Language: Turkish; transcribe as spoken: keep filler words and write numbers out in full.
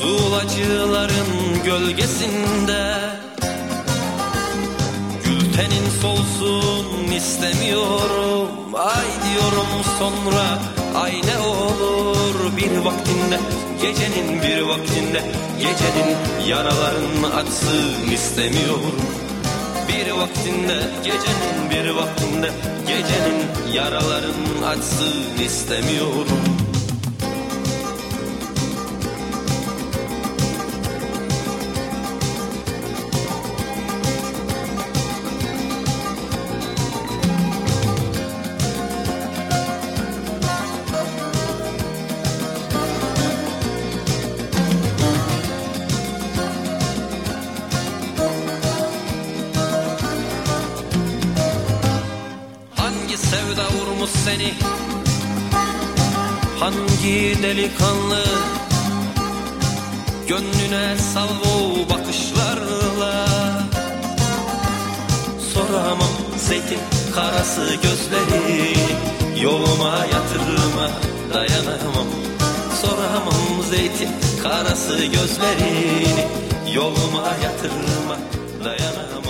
Tuğlacıların gölgesinde gültenin solsun istemiyorum. Ay diyorum sonra ay ne olur bir vaktinde, gecenin bir vaktinde, gecenin yaralarını açsın istemiyorum. Bir vaktinde, gecenin bir vaktinde, gecenin yaralarını açsın istemiyorum. Sevda vurmuş seni, hangi delikanlı gönlüne salvo bakışlarla? Soramam zeytin karası gözleri, yoluma yatırma dayanamam. Soramam zeytin karası gözlerini, yoluma yatırma dayanamam.